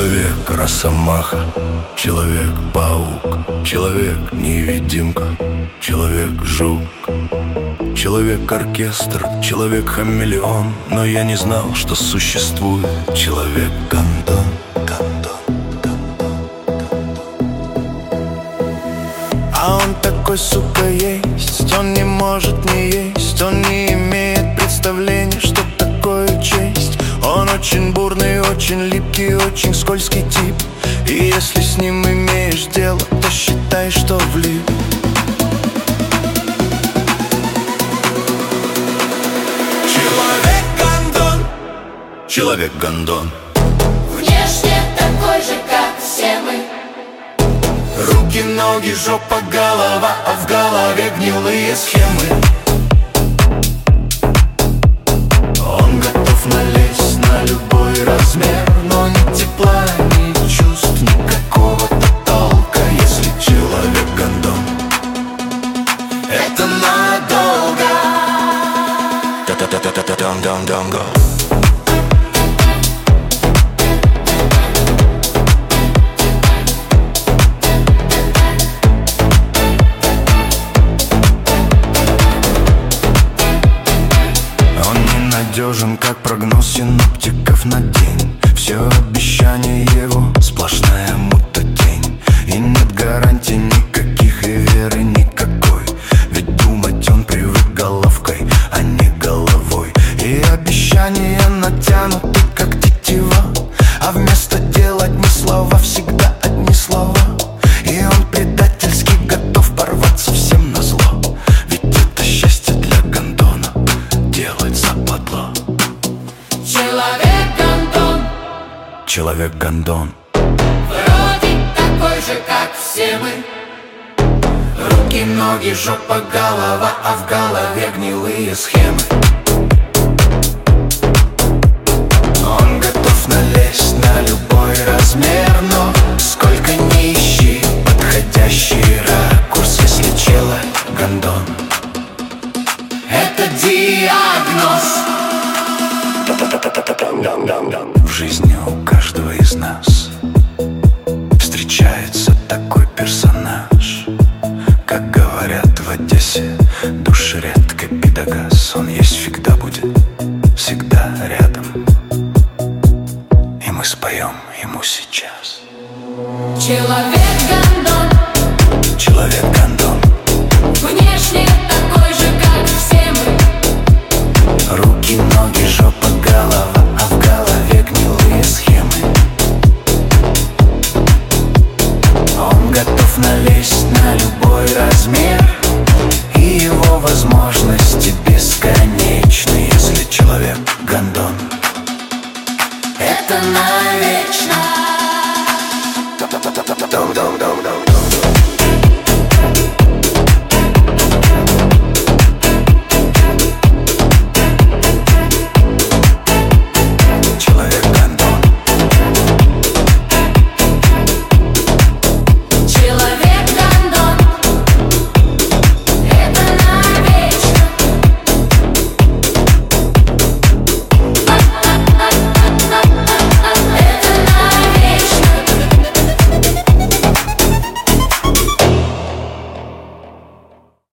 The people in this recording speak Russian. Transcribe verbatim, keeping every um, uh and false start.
Человек-росомаха, человек-паук, человек-невидимка, человек-жук, человек-оркестр, человек-хамелеон. Но я не знал, что существует человек-гондон. А он такой, сука, есть. Он не может не есть. Он не имеет представления, что такое честь. Он очень бурный, очень липкий, очень скользкий тип. И если с ним имеешь дело, то считай, что влип. Человек-гондон, человек-гондон. Внешне такой же, как все мы. Руки, ноги, жопа, голова, а в голове гнилые схемы. Он готов налезть на любой размер, но ни тепла, ни чувств, никакого-то толка. Если человек-гондон, это надолго. Та-та-та-та-та-та-дам-дам-дам-го. Надежен, как прогноз синоптиков на день. Все обещания его сплошная мута тень. И нет гарантий никаких и веры никакой. Ведь думать он привык головкой, а не головой. И обещания натянуты, как тетива, а вместо дел одни слова, всегда одни слова. И он предательски готов порваться всем назло. Ведь это счастье для гондона делать западло. Человек-гондон, человек-гондон. вроде такой же, как все мы. Руки, ноги, жопа, голова, а в голове гнилые схемы. Он готов налезть на любой размер, но сколько ни ищи подходящий ракурс, если человек-гондон, это диагноз. В жизни у каждого из нас встречается такой персонаж. Как говорят в Одессе, душередка пидагас. Он есть всегда будет, всегда рядом. И мы споем ему сейчас. Человек-гондон, Человек-гондон.